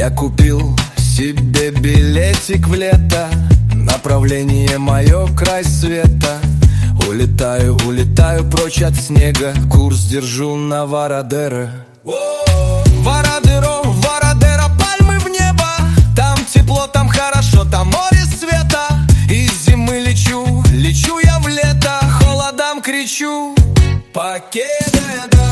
Я купил себе билетик в лето, направление мое край света. Улетаю, улетаю прочь от снега, курс держу на Варадеро. Варадеро, Варадеро, пальмы в небо. Там тепло, там хорошо, там море света. Из зимы лечу, лечу я в лето, холодам кричу: Покедеда.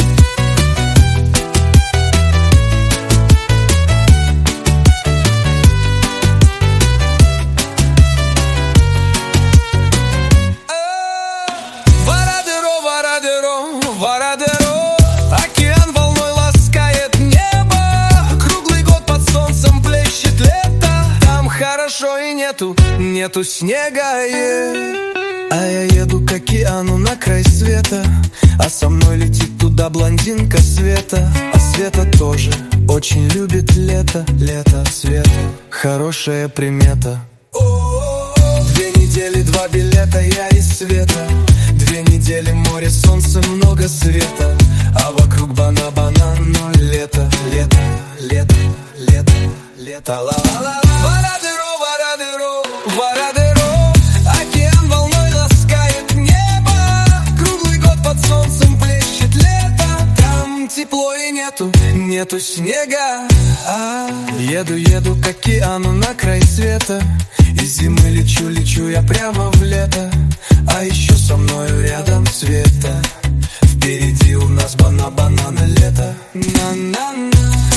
Варадеро, океан волной ласкает небо. Круглый год под солнцем блещет лето. Там хорошо и нету снега, А я еду к океану на край света, а со мной летит туда блондинка Света. А Света тоже очень любит лето. Лето, Света, хорошая примета. 2 недели, 2 билета, я и Света. 2 недели, море, солнце, много света. А вокруг банан, но лето, лето, лето, лето, лето. Ла-ла-ла-ла. Варадеро, Варадеро, Варадеро, океан волной ласкает небо. Круглый год под солнцем блещет лето. Там тепло и нету снега. Еду к океану на край света. Из зимы лечу я прямо в лето. А еще со мною рядом Света. Впереди у нас банана лето. На-на-на.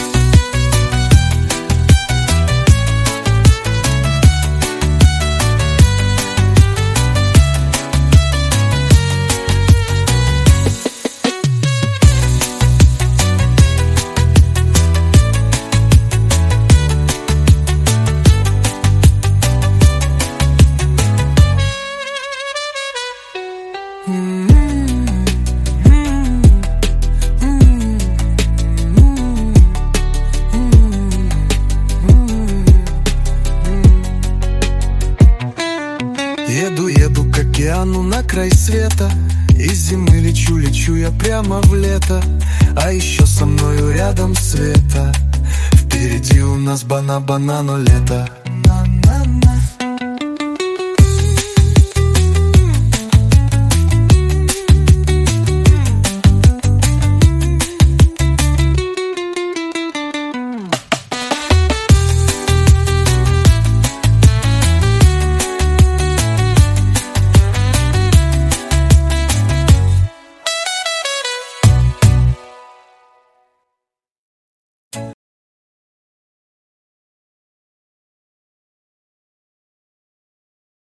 Еду к океану на край света. Из зимы лечу я прямо в лето. А еще со мною рядом Света. Впереди у нас банано лето.